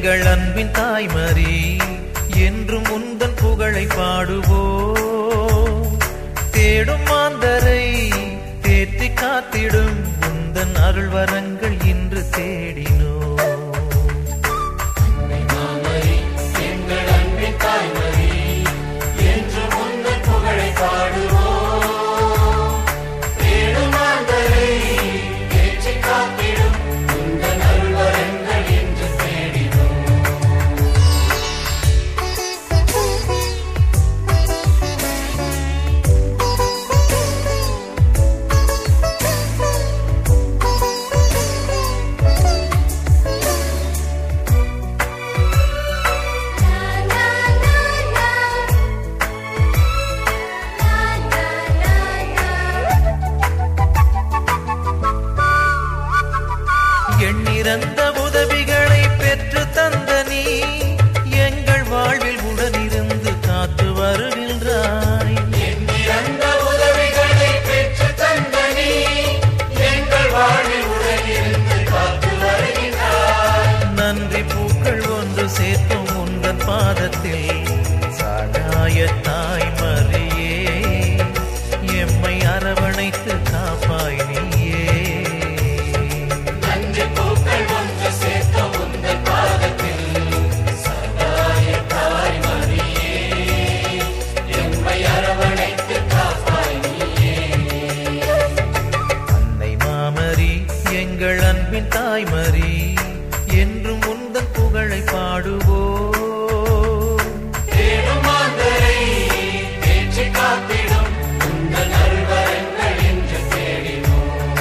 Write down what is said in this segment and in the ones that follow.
எங்கள் அன்பின் தாய்மரி, என்றும் உந்தன் புகழை பாடுவோம். தேடும் மாந்தரை தேற்றி காத்திடும் உந்தன் அருள் வரங்கள் இன்று தேடினோ. எண்ணிறந்த உதவிகளை பெற்று தந்த நீ எங்கள் வாழ்வில் உடனிருந்து காத்து வருகின்றாய். எண்ணிறந்த உதவிகளை பெற்று தந்த நீ எங்கள் வாழ்வில் உடனிருந்து காத்து வருகின்றாய். நன்றி பூக்கள் ஒன்று சேர்த்தும் உந்தன் பாதத்தில் சகாய தாய்மரியே, எம்மை அரவணைத்து காப்பாய் நீயே. எங்கள் அன்பின் தாய்மரி, என்றும் உந்தன் புகழை பாடுவோம். தேடும் மாந்தரை தேற்றி காத்திடும் உந்தன் அருள்வரங்கள் என்று தேடினோம்.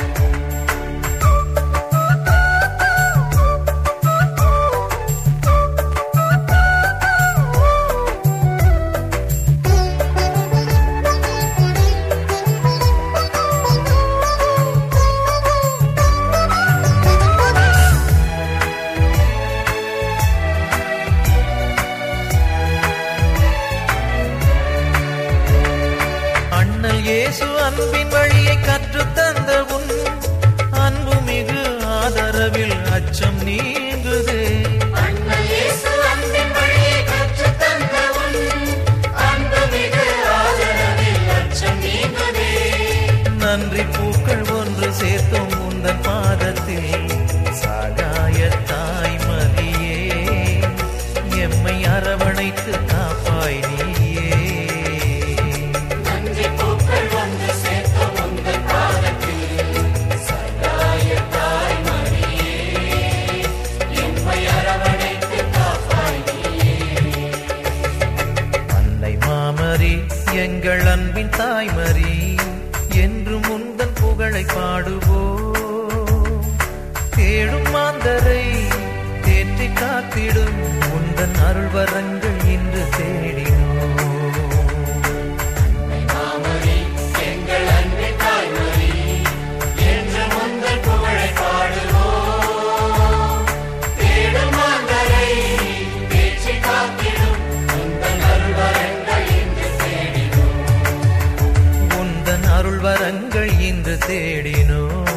இயேசு அன்பின் வழியை கற்றுத் தந்த உன் அன்பு மிகு ஆதரவில் அச்சம் நீங்குதே. இயேசு அன்பின் வழியை கற்றுத் தந்த உன் அன்பு மிகு ஆதரவில் அச்சம் நீங்குதே. நன்றி பூக்கள் ஒன்று சேர்த்தும் உந்தன் பாதத்தில் சகாய தாய்மரியே, எம்மை அரவணைத்து காப்பாய் நீயே. எங்கள் அன்பின் தாய்மரி, என்றும் உந்தன் புகழை பாடுவோம். தேடும் மாந்தரை தேற்றி காத்திடும் உந்தன் அருள் வரங்கள் இன்று தேடினோம். எங்கள் அன்பின் தாய்மரி, என்றும் உந்தன் புகழை பாடுவோம். தேடும் மாந்தரை தேற்றி காத்திடும் உந்தன் அருள் வரங்கள் இன்று தேடினோம். உந்தன் அருள் வரங்கள் இன்று தேடினோம்.